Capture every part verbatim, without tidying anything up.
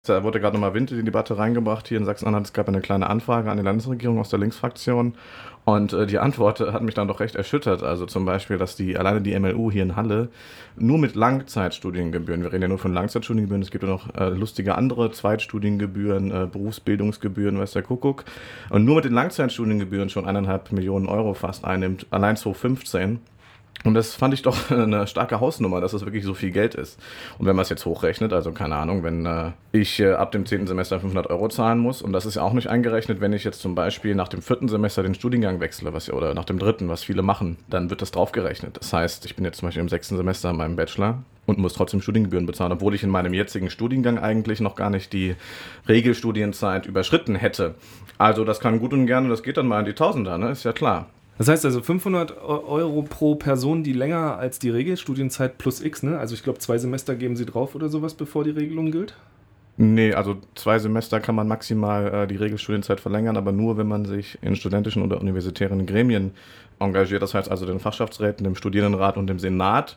Da wurde gerade nochmal Wind in die Debatte reingebracht hier in Sachsen-Anhalt. Es gab eine kleine Anfrage an die Landesregierung aus der Linksfraktion und äh, die Antwort hat mich dann doch recht erschüttert. Also zum Beispiel, dass die alleine die M L U hier in Halle nur mit Langzeitstudiengebühren, wir reden ja nur von Langzeitstudiengebühren, es gibt ja noch äh, lustige andere Zweitstudiengebühren, äh, Berufsbildungsgebühren, weiß der Kuckuck, und nur mit den Langzeitstudiengebühren schon eineinhalb Millionen Euro fast einnimmt, allein zwanzig fünfzehn. Und das fand ich doch eine starke Hausnummer, dass das wirklich so viel Geld ist. Und wenn man es jetzt hochrechnet, also keine Ahnung, wenn äh, ich äh, ab dem zehnten Semester fünfhundert Euro zahlen muss, und das ist ja auch nicht eingerechnet, wenn ich jetzt zum Beispiel nach dem vierten Semester den Studiengang wechsle, was ja, oder nach dem dritten, was viele machen, dann wird das draufgerechnet. Das heißt, ich bin jetzt zum Beispiel im sechsten Semester in meinem Bachelor und muss trotzdem Studiengebühren bezahlen, obwohl ich in meinem jetzigen Studiengang eigentlich noch gar nicht die Regelstudienzeit überschritten hätte. Also das kann gut und gerne, das geht dann mal in die Tausender, ne? Ist ja klar. Das heißt also fünfhundert Euro pro Person, die länger als die Regelstudienzeit plus X, ne? Also ich glaube, zwei Semester geben sie drauf oder sowas, bevor die Regelung gilt? Nee, also zwei Semester kann man maximal äh, die Regelstudienzeit verlängern, aber nur, wenn man sich in studentischen oder universitären Gremien engagiert. Das heißt also den Fachschaftsräten, dem Studierendenrat und dem Senat.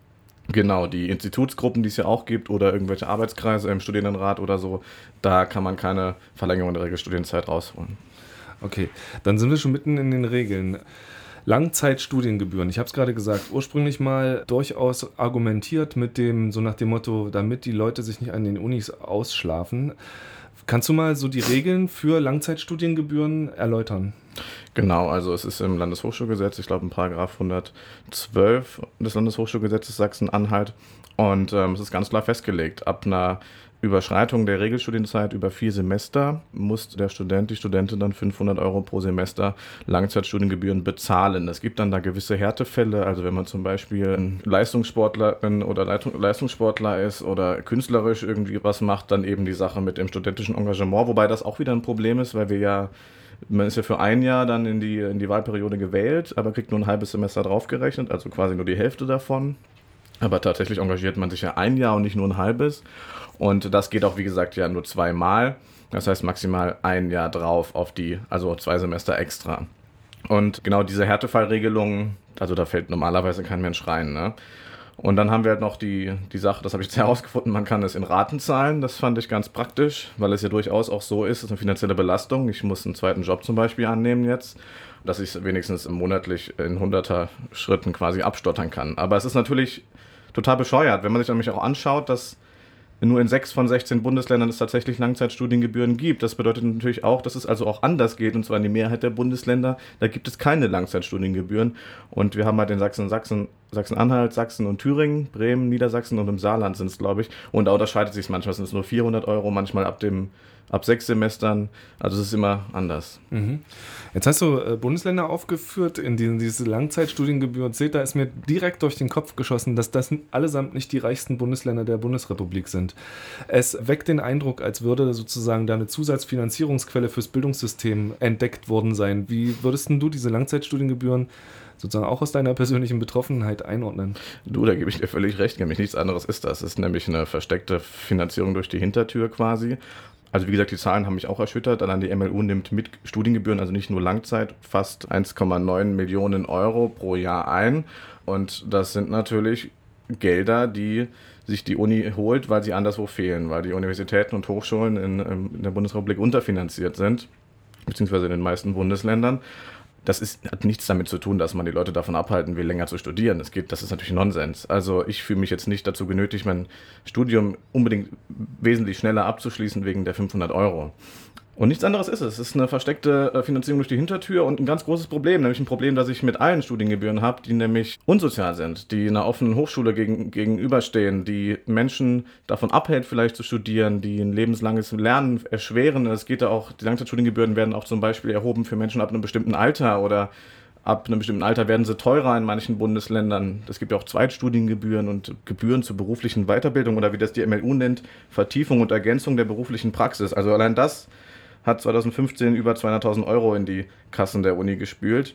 Genau, die Institutsgruppen, die es ja auch gibt, oder irgendwelche Arbeitskreise im Studierendenrat oder so, da kann man keine Verlängerung der Regelstudienzeit rausholen. Okay, dann sind wir schon mitten in den Regeln. Langzeitstudiengebühren. Ich habe es gerade gesagt, ursprünglich mal durchaus argumentiert mit dem, so nach dem Motto, damit die Leute sich nicht an den Unis ausschlafen. Kannst du mal so die Regeln für Langzeitstudiengebühren erläutern? Genau, also es ist im Landeshochschulgesetz, ich glaube in Paragraph hundertzwölf des Landeshochschulgesetzes Sachsen-Anhalt, und ähm, es ist ganz klar festgelegt, ab einer Überschreitung der Regelstudienzeit über vier Semester muss der Student, die Studentin dann fünfhundert Euro pro Semester Langzeitstudiengebühren bezahlen. Es gibt dann da gewisse Härtefälle, also wenn man zum Beispiel ein Leistungssportlerin oder Leistungssportler ist oder künstlerisch irgendwie was macht, dann eben die Sache mit dem studentischen Engagement, wobei das auch wieder ein Problem ist, weil wir ja, man ist ja für ein Jahr dann in die, in die Wahlperiode gewählt, aber kriegt nur ein halbes Semester draufgerechnet, also quasi nur die Hälfte davon. Aber tatsächlich engagiert man sich ja ein Jahr und nicht nur ein halbes. Und das geht auch, wie gesagt, ja nur zweimal. Das heißt maximal ein Jahr drauf auf die, also zwei Semester extra. Und genau diese Härtefallregelung, also da fällt normalerweise kein Mensch rein, ne? Und dann haben wir halt noch die, die Sache, das habe ich jetzt herausgefunden, man kann es in Raten zahlen. Das fand ich ganz praktisch, weil es ja durchaus auch so ist, es ist eine finanzielle Belastung. Ich muss einen zweiten Job zum Beispiel annehmen jetzt, dass ich es wenigstens monatlich in hunderter Schritten quasi abstottern kann. Aber es ist natürlich total bescheuert, wenn man sich nämlich auch anschaut, dass nur in sechs von sechzehn Bundesländern es tatsächlich Langzeitstudiengebühren gibt. Das bedeutet natürlich auch, dass es also auch anders geht, und zwar in die Mehrheit der Bundesländer, da gibt es keine Langzeitstudiengebühren. Und wir haben halt in Sachsen, Sachsen, Sachsen-Anhalt, Sachsen und Thüringen, Bremen, Niedersachsen und im Saarland sind es, glaube ich. Und da unterscheidet sich manchmal, sind es nur vierhundert Euro, manchmal ab dem ab sechs Semestern, also es ist immer anders. Mhm. Jetzt hast du äh, Bundesländer aufgeführt, in denen diese Langzeitstudiengebühren zählt. Da ist mir direkt durch den Kopf geschossen, dass das allesamt nicht die reichsten Bundesländer der Bundesrepublik sind. Es weckt den Eindruck, als würde sozusagen da eine Zusatzfinanzierungsquelle fürs Bildungssystem entdeckt worden sein. Wie würdest denn du diese Langzeitstudiengebühren sozusagen auch aus deiner persönlichen Betroffenheit einordnen? Du, da gebe ich dir völlig recht, nämlich nichts anderes ist das. Es ist nämlich eine versteckte Finanzierung durch die Hintertür quasi. Also wie gesagt, die Zahlen haben mich auch erschüttert. Allein die M L U nimmt mit Studiengebühren, also nicht nur Langzeit, fast eins Komma neun Millionen Euro pro Jahr ein. Und das sind natürlich Gelder, die sich die Uni holt, weil sie anderswo fehlen, weil die Universitäten und Hochschulen in, in der Bundesrepublik unterfinanziert sind, beziehungsweise in den meisten Bundesländern. Das ist, hat nichts damit zu tun, dass man die Leute davon abhalten will, länger zu studieren. Das geht, das ist natürlich Nonsens. Also ich fühle mich jetzt nicht dazu genötigt, mein Studium unbedingt wesentlich schneller abzuschließen wegen der fünfhundert Euro. Und nichts anderes ist es. Es ist eine versteckte Finanzierung durch die Hintertür und ein ganz großes Problem, nämlich ein Problem, das ich mit allen Studiengebühren habe, die nämlich unsozial sind, die einer offenen Hochschule gegen, gegenüberstehen, die Menschen davon abhält, vielleicht zu studieren, die ein lebenslanges Lernen erschweren. Es geht ja auch, die Langzeitstudiengebühren werden auch zum Beispiel erhoben für Menschen ab einem bestimmten Alter, oder ab einem bestimmten Alter werden sie teurer in manchen Bundesländern. Es gibt ja auch Zweitstudiengebühren und Gebühren zur beruflichen Weiterbildung, oder wie das die M L U nennt, Vertiefung und Ergänzung der beruflichen Praxis. Also allein das hat zwanzig fünfzehn über zweihunderttausend Euro in die Kassen der Uni gespült.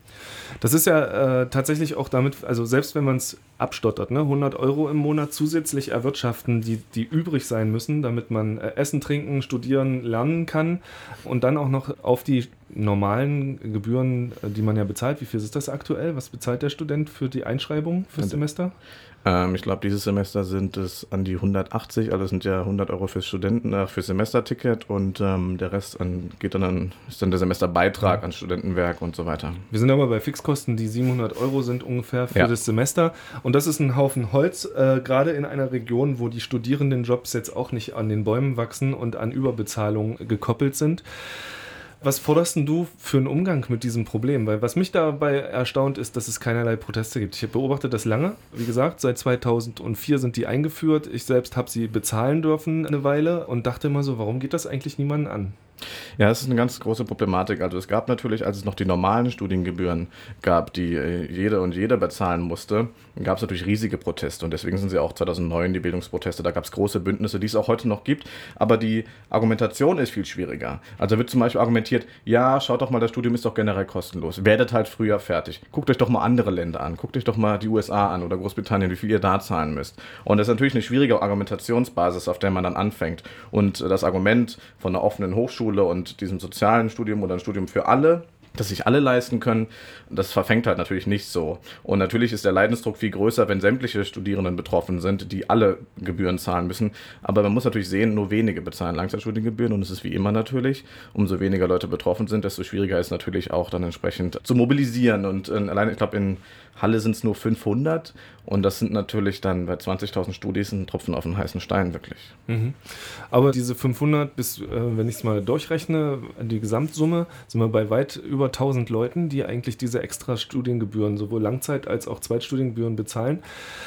Das ist ja äh, tatsächlich auch damit, also selbst wenn man es abstottert, ne, hundert Euro im Monat zusätzlich erwirtschaften, die, die übrig sein müssen, damit man äh, essen, trinken, studieren, lernen kann und dann auch noch auf die normalen Gebühren, die man ja bezahlt. Wie viel ist das aktuell? Was bezahlt der Student für die Einschreibung fürs Semester? Ähm, ich glaube, dieses Semester sind es an die hundertachtzig, also sind ja hundert Euro fürs Studenten, äh, fürs Semesterticket und ähm, der Rest an, geht dann an, ist dann der Semesterbeitrag an Studentenwerk und so weiter. Wir sind aber bei Fixkosten, die siebenhundert Euro sind ungefähr für ja. das Semester und das ist ein Haufen Holz, äh, gerade in einer Region, wo die Studierendenjobs jetzt auch nicht an den Bäumen wachsen und an Überbezahlung gekoppelt sind. Was forderst denn du für einen Umgang mit diesem Problem? Weil was mich dabei erstaunt ist, dass es keinerlei Proteste gibt. Ich beobachte das lange. Wie gesagt, seit zweitausendvier sind die eingeführt. Ich selbst habe sie bezahlen dürfen eine Weile und dachte immer so, warum geht das eigentlich niemanden an? Ja, das ist eine ganz große Problematik. Also es gab natürlich, als es noch die normalen Studiengebühren gab, die jede und jeder bezahlen musste, gab es natürlich riesige Proteste und deswegen sind sie auch zweitausendneun die Bildungsproteste, da gab es große Bündnisse, die es auch heute noch gibt, aber die Argumentation ist viel schwieriger. Also wird zum Beispiel argumentiert, ja, schaut doch mal, das Studium ist doch generell kostenlos, werdet halt früher fertig, guckt euch doch mal andere Länder an, guckt euch doch mal die U S A an oder Großbritannien, wie viel ihr da zahlen müsst. Und das ist natürlich eine schwierige Argumentationsbasis, auf der man dann anfängt. Und das Argument von einer offenen Hochschule und diesem sozialen Studium oder ein Studium für alle, das sich alle leisten können, das verfängt halt natürlich nicht so. Und natürlich ist der Leidensdruck viel größer, wenn sämtliche Studierenden betroffen sind, die alle Gebühren zahlen müssen. Aber man muss natürlich sehen, nur wenige bezahlen Langzeitstudiengebühren und es ist wie immer natürlich, umso weniger Leute betroffen sind, desto schwieriger ist natürlich auch dann entsprechend zu mobilisieren. Und äh, allein, ich glaube, in Halle sind es nur fünfhundert und das sind natürlich dann bei zwanzigtausend Studis ein Tropfen auf den heißen Stein, wirklich. Mhm. Aber diese fünfhundert, bis, äh, wenn ich es mal durchrechne, die Gesamtsumme, sind wir bei weit über tausend Leuten, die eigentlich diese extra Studiengebühren, sowohl Langzeit- als auch Zweitstudiengebühren bezahlen,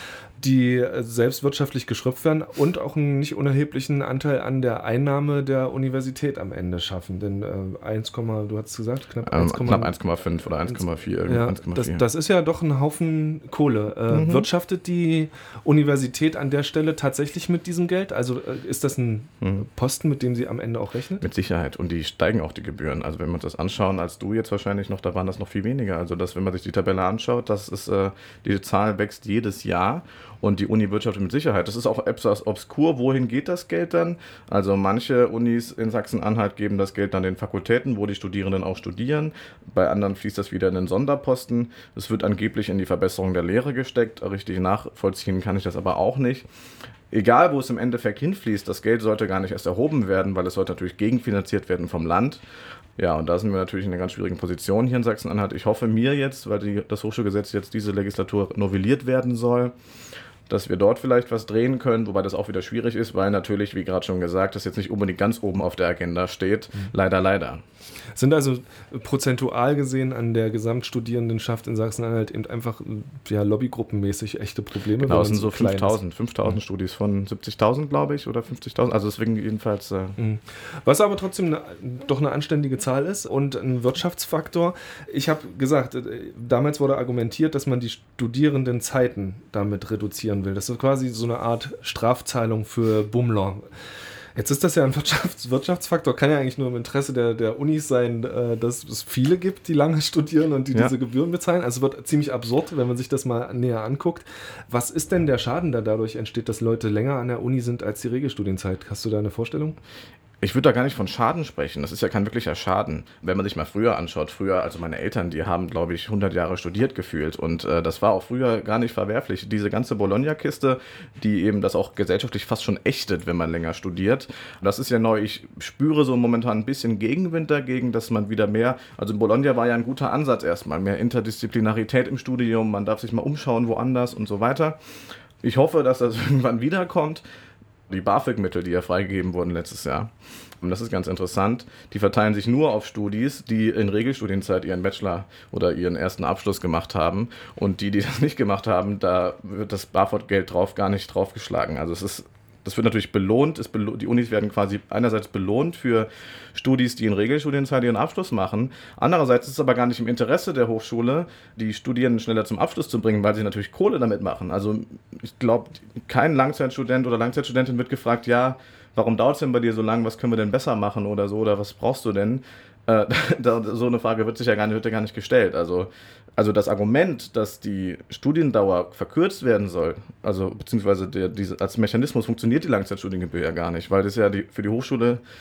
die selbst wirtschaftlich geschröpft werden und auch einen nicht unerheblichen Anteil an der Einnahme der Universität am Ende schaffen. Denn äh, eins, du hast gesagt, knapp ähm, eins Komma fünf oder eins Komma vier. Ja, das, das ist ja doch ein Haufen Kohle. Äh, mhm. Wirtschaftet die Universität an der Stelle tatsächlich mit diesem Geld? Also äh, ist das ein mhm. Posten, mit dem sie am Ende auch rechnet? Mit Sicherheit. Und die steigen auch die Gebühren. Also wenn wir uns das anschauen, als du jetzt wahrscheinlich noch, da waren das noch viel weniger. Also das, wenn man sich die Tabelle anschaut, das ist, äh, die Zahl wächst jedes Jahr. Und die Uni wirtschaftet mit Sicherheit. Das ist auch etwas obskur. Wohin geht das Geld dann? Also manche Unis in Sachsen-Anhalt geben das Geld dann den Fakultäten, wo die Studierenden auch studieren. Bei anderen fließt das wieder in den Sonderposten. Es wird angeblich in die Verbesserung der Lehre gesteckt. Richtig nachvollziehen kann ich das aber auch nicht. Egal, wo es im Endeffekt hinfließt, das Geld sollte gar nicht erst erhoben werden, weil es sollte natürlich gegenfinanziert werden vom Land. Ja, und da sind wir natürlich in einer ganz schwierigen Position hier in Sachsen-Anhalt. Ich hoffe mir jetzt, weil die, das Hochschulgesetz jetzt diese Legislatur novelliert werden soll, dass wir dort vielleicht was drehen können, wobei das auch wieder schwierig ist, weil natürlich, wie gerade schon gesagt, das jetzt nicht unbedingt ganz oben auf der Agenda steht. Mhm. Leider, leider. Sind also prozentual gesehen an der Gesamtstudierendenschaft in Sachsen-Anhalt eben einfach ja, lobbygruppenmäßig echte Probleme? Genau, es sind so fünftausend, fünftausend mhm. Studis von siebzigtausend, glaube ich, oder fünfzigtausend, also deswegen jedenfalls. Äh mhm. Was aber trotzdem eine, doch eine anständige Zahl ist und ein Wirtschaftsfaktor. Ich habe gesagt, damals wurde argumentiert, dass man die Studierendenzeiten damit reduzieren will. Das ist quasi so eine Art Strafzahlung für Bummler. Jetzt ist das ja ein Wirtschafts- Wirtschaftsfaktor, kann ja eigentlich nur im Interesse der, der Unis sein, äh, dass es viele gibt, die lange studieren und die ja. diese Gebühren bezahlen. Also es wird ziemlich absurd, wenn man sich das mal näher anguckt. Was ist denn der Schaden, der dadurch entsteht, dass Leute länger an der Uni sind als die Regelstudienzeit? Hast du da eine Vorstellung? Ich würde da gar nicht von Schaden sprechen. Das ist ja kein wirklicher Schaden. Wenn man sich mal früher anschaut, früher, also meine Eltern, die haben, glaube ich, hundert Jahre studiert gefühlt und äh, das war auch früher gar nicht verwerflich. Diese ganze Bologna-Kiste, die eben das auch gesellschaftlich fast schon ächtet, wenn man länger studiert. Das ist ja neu. Ich spüre so momentan ein bisschen Gegenwind dagegen, dass man wieder mehr, also Bologna war ja ein guter Ansatz erstmal, mehr Interdisziplinarität im Studium, man darf sich mal umschauen woanders und so weiter. Ich hoffe, dass das irgendwann wiederkommt. Die BAföG-Mittel, die ja freigegeben wurden letztes Jahr, und das ist ganz interessant, die verteilen sich nur auf Studis, die in Regelstudienzeit ihren Bachelor oder ihren ersten Abschluss gemacht haben. Und die, die das nicht gemacht haben, da wird das BAföG-Geld drauf gar nicht draufgeschlagen. Also es ist Das wird natürlich belohnt. Es belo- die Unis werden quasi einerseits belohnt für Studis, die in Regelstudienzeit ihren Abschluss machen. Andererseits ist es aber gar nicht im Interesse der Hochschule, die Studierenden schneller zum Abschluss zu bringen, weil sie natürlich Kohle damit machen. Also ich glaube, kein Langzeitstudent oder Langzeitstudentin wird gefragt, ja, warum dauert es denn bei dir so lang, was können wir denn besser machen oder so, oder was brauchst du denn? Äh, da, so eine Frage wird sich ja gar nicht, wird ja gar nicht gestellt. Also, also das Argument, dass die Studiendauer verkürzt werden soll, also beziehungsweise der, diese, als Mechanismus funktioniert die Langzeitstudiengebühr ja gar nicht, weil das ja die, für die Hochschule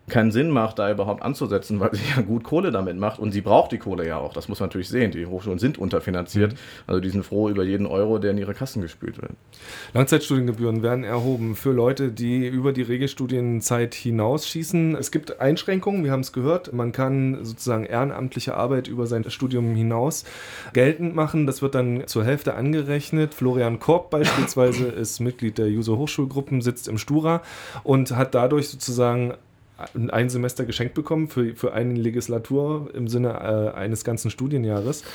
keinen Sinn macht, da überhaupt anzusetzen, weil sie ja gut Kohle damit macht und sie braucht die Kohle ja auch, das muss man natürlich sehen, die Hochschulen sind unterfinanziert, mhm. also die sind froh über jeden Euro, der in ihre Kassen gespült wird. Langzeitstudiengebühren werden erhoben für Leute, die über die Regelstudienzeit hinausschießen. Es gibt Einschränkungen, wir haben es gehört, man kann sozusagen ehrenamtliche Arbeit über sein Studium hinaus geltend machen, das wird dann zur Hälfte angerechnet. Florian Korb beispielsweise ist Mitglied der Juso Hochschulgruppen, sitzt im Stura und hat dadurch sozusagen ein Semester geschenkt bekommen für, für eine Legislatur im Sinne äh, eines ganzen Studienjahres.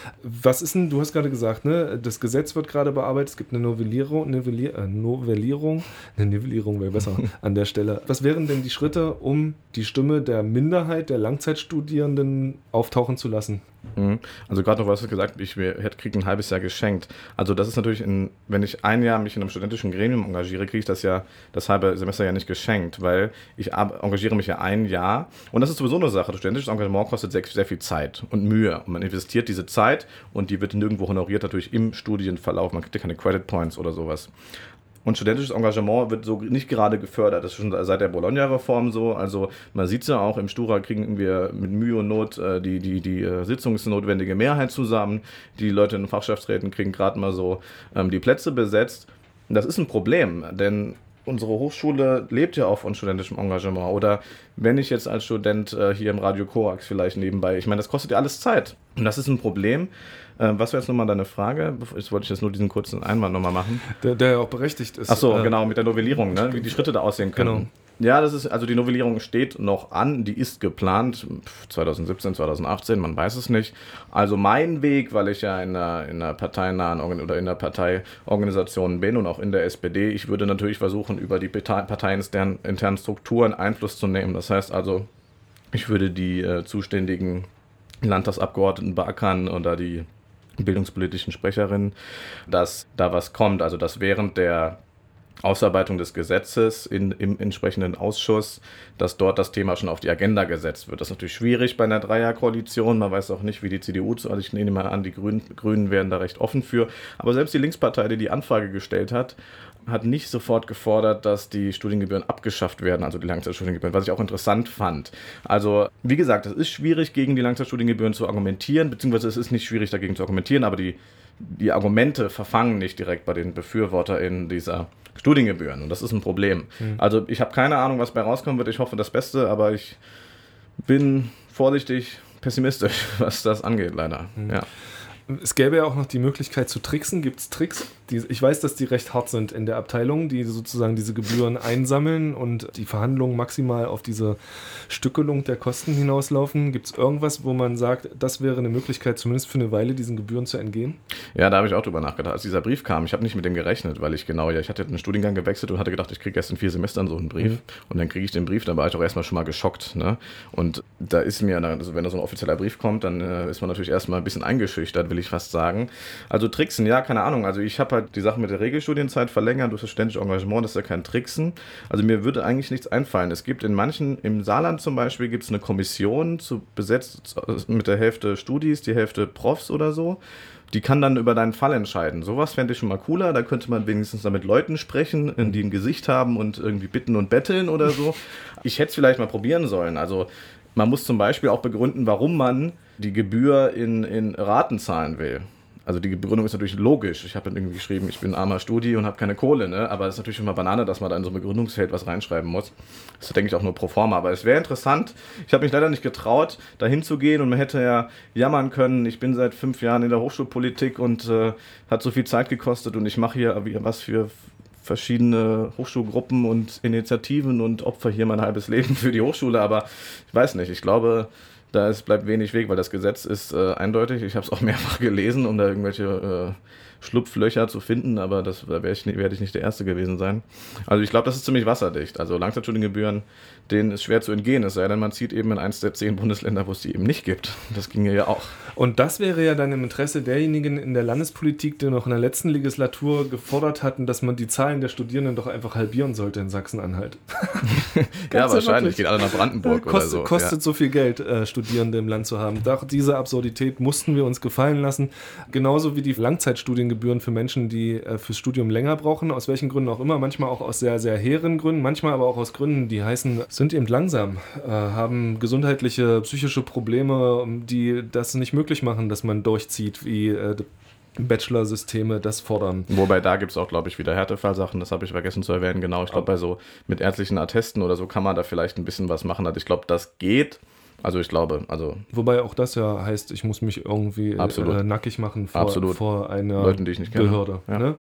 Was ist denn, du hast gerade gesagt, ne, das Gesetz wird gerade bearbeitet, es gibt eine Novellierung, Novellier, äh, Novellierung, eine Nivellierung wäre besser an der Stelle. Was wären denn die Schritte, um die Stimme der Minderheit der Langzeitstudierenden auftauchen zu lassen? Also gerade noch was du gesagt, ich kriege ein halbes Jahr geschenkt. Also das ist natürlich, in, wenn ich ein Jahr mich in einem studentischen Gremium engagiere, kriege ich das ja das halbe Semester ja nicht geschenkt, weil ich engagiere mich ja ein Jahr und das ist sowieso eine Sache. Studentisches Engagement kostet sehr, sehr viel Zeit und Mühe und man investiert diese Zeit und die wird nirgendwo honoriert natürlich im Studienverlauf. Man kriegt ja keine Credit Points oder sowas. Und studentisches Engagement wird so nicht gerade gefördert. Das ist schon seit der Bologna-Reform so. Also man sieht es ja auch, im Stura kriegen wir mit Mühe und Not äh, die, die, die äh, sitzungsnotwendige Mehrheit zusammen. Die Leute in den Fachschaftsräten kriegen gerade mal so ähm, die Plätze besetzt. Und das ist ein Problem, denn unsere Hochschule lebt ja auch von studentischem Engagement. Oder wenn ich jetzt als Student äh, hier im Radio Korax vielleicht nebenbei, ich meine, das kostet ja alles Zeit. Und das ist ein Problem. Äh, was wäre jetzt nochmal deine Frage? Jetzt wollte ich jetzt nur diesen kurzen Einwand nochmal machen. Der, der ja auch berechtigt ist. Ach so, äh, genau, mit der Novellierung, ne? Wie die Schritte da aussehen können. Genau. Ja, das ist, also die Novellierung steht noch an, die ist geplant, zwanzig siebzehn, zwanzig achtzehn, man weiß es nicht. Also mein Weg, weil ich ja in einer, in einer parteinahen oder in der Parteiorganisation bin und auch in der S P D, ich würde natürlich versuchen, über die parteiinternen Strukturen Einfluss zu nehmen. Das heißt also, ich würde die äh, zuständigen Landtagsabgeordneten beackern oder die bildungspolitischen Sprecherinnen, dass da was kommt, also dass während der Ausarbeitung des Gesetzes in, im entsprechenden Ausschuss, dass dort das Thema schon auf die Agenda gesetzt wird. Das ist natürlich schwierig bei einer Dreierkoalition. Man weiß auch nicht, wie die C D U zu, also ich nehme mal an, die Grünen, Grünen wären da recht offen für. Aber selbst die Linkspartei, die die Anfrage gestellt hat, hat nicht sofort gefordert, dass die Studiengebühren abgeschafft werden, also die Langzeitstudiengebühren, was ich auch interessant fand. Also, wie gesagt, es ist schwierig, gegen die Langzeitstudiengebühren zu argumentieren, beziehungsweise es ist nicht schwierig, dagegen zu argumentieren, aber die, die Argumente verfangen nicht direkt bei den BefürworterInnen dieser Studiengebühren und das ist ein Problem. Mhm. Also ich habe keine Ahnung, was bei rauskommen wird. Ich hoffe das Beste, aber ich bin vorsichtig pessimistisch, was das angeht, leider. Mhm. Ja. Es gäbe ja auch noch die Möglichkeit zu tricksen. Gibt es Tricks? Die, ich weiß, dass die recht hart sind in der Abteilung, die sozusagen diese Gebühren einsammeln und die Verhandlungen maximal auf diese Stückelung der Kosten hinauslaufen. Gibt es irgendwas, wo man sagt, das wäre eine Möglichkeit, zumindest für eine Weile diesen Gebühren zu entgehen? Ja, da habe ich auch drüber nachgedacht. Als dieser Brief kam, ich habe nicht mit dem gerechnet, weil ich genau, ja, ich hatte den Studiengang gewechselt und hatte gedacht, ich kriege erst in vier Semestern so einen Brief. Mhm. Und dann kriege ich den Brief, dann war ich auch erstmal schon mal geschockt. Ne? Und da ist mir, also wenn da so ein offizieller Brief kommt, dann äh, ist man natürlich erstmal ein bisschen eingeschüchtert, will ich fast sagen. Also Tricksen, ja, keine Ahnung. Also ich habe halt die Sache mit der Regelstudienzeit verlängert durch das studentische Engagement, das ist ja kein Tricksen. Also mir würde eigentlich nichts einfallen. Es gibt in manchen, im Saarland zum Beispiel, gibt es eine Kommission zu besetzt mit der Hälfte Studis, die Hälfte Profs oder so. Die kann dann über deinen Fall entscheiden. Sowas fände ich schon mal cooler. Da könnte man wenigstens dann mit Leuten sprechen, die ein Gesicht haben und irgendwie bitten und betteln oder so. Ich hätte es vielleicht mal probieren sollen. Also man muss zum Beispiel auch begründen, warum man die Gebühr in, in Raten zahlen will. Also die Begründung ist natürlich logisch. Ich habe dann irgendwie geschrieben, ich bin armer Studi und habe keine Kohle, ne? Aber es ist natürlich immer Banane, dass man da in so ein Begründungsfeld was reinschreiben muss. Das ist, denke ich, auch nur pro forma. Aber es wäre interessant. Ich habe mich leider nicht getraut, da hinzugehen und man hätte ja jammern können, ich bin seit fünf Jahren in der Hochschulpolitik und äh, hat so viel Zeit gekostet und ich mache hier was für verschiedene Hochschulgruppen und Initiativen und opfer hier mein halbes Leben für die Hochschule. Aber ich weiß nicht, ich glaube, da ist, bleibt wenig Weg, weil das Gesetz ist äh, eindeutig. Ich habe es auch mehrfach gelesen, um da irgendwelche äh, Schlupflöcher zu finden, aber das, da werde ich, werd ich nicht der Erste gewesen sein. Also ich glaube, das ist ziemlich wasserdicht. Also Langzeitstudiengebühren, denen ist schwer zu entgehen, es sei denn, man zieht eben in eins der zehn Bundesländer, wo es die eben nicht gibt. Das ginge ja auch. Und das wäre ja dann im Interesse derjenigen in der Landespolitik, die noch in der letzten Legislatur gefordert hatten, dass man die Zahlen der Studierenden doch einfach halbieren sollte in Sachsen-Anhalt. Ja, wahrscheinlich. Geht alle nach Brandenburg kostet, oder so. Kostet ja. so viel Geld, äh, Studierende im Land zu haben. Doch diese Absurdität mussten wir uns gefallen lassen. Genauso wie die Langzeitstudien Studiengebühren für Menschen, die äh, fürs Studium länger brauchen, aus welchen Gründen auch immer, manchmal auch aus sehr, sehr hehren Gründen, manchmal aber auch aus Gründen, die heißen, sind eben langsam, äh, haben gesundheitliche, psychische Probleme, die das nicht möglich machen, dass man durchzieht, wie äh, Bachelor-Systeme das fordern. Wobei da gibt es auch, glaube ich, wieder Härtefallsachen, das habe ich vergessen zu erwähnen, genau. Ich glaube, bei so mit ärztlichen Attesten oder so kann man da vielleicht ein bisschen was machen. Also ich glaube, das geht. Also ich glaube, also... Wobei auch das ja heißt, ich muss mich irgendwie äh, nackig machen vor, vor einer Leuten, die ich nicht kenne. Behörde. Ja. Ne?